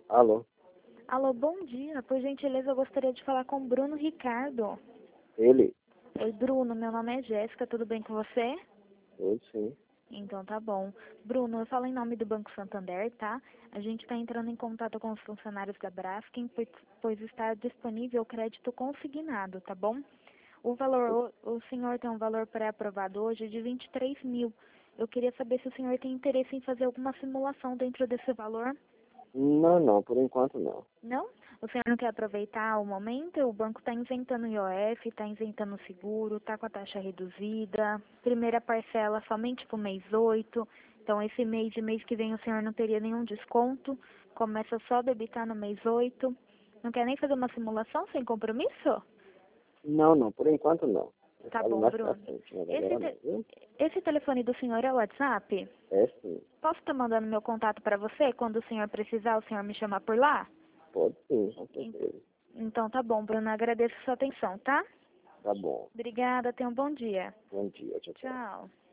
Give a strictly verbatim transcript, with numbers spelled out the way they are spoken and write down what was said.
Alô? Alô, bom dia. Por gentileza, eu gostaria de falar com o Bruno Ricardo. Ele? Oi, Bruno, meu nome é Jéssica, tudo bem com você? Oi, sim. Então tá bom. Bruno, eu falo em nome do Banco Santander, tá? A gente está entrando em contato com os funcionários da Braskem, pois, pois está disponível o crédito consignado, tá bom? O valor, o, o senhor tem um valor pré-aprovado hoje de vinte e três mil. Eu queria saber se o senhor tem interesse em fazer alguma simulação dentro desse valor. Não, não, por enquanto não. Não? O senhor não quer aproveitar o momento? O banco está isentando o I O F, está isentando o seguro, está com a taxa reduzida. Primeira parcela somente para o mês oito. Então, esse mês e mês que vem o senhor não teria nenhum desconto. Começa só a debitar no mês oito. Não quer nem fazer uma simulação sem compromisso? Não, não, por enquanto não. Eu Tá falo bom, mais pra Bruno. frente, mas Esse, agora não, te- viu? esse telefone do senhor é o WhatsApp? É sim. Posso estar mandando meu contato para você? Quando o senhor precisar, o senhor me chamar por lá? Pode sim, com En- certeza. Então tá bom, Bruno. Agradeço a sua atenção, tá? Tá bom. Obrigada, tenha um bom dia. Bom dia, tchau, tchau. Tchau.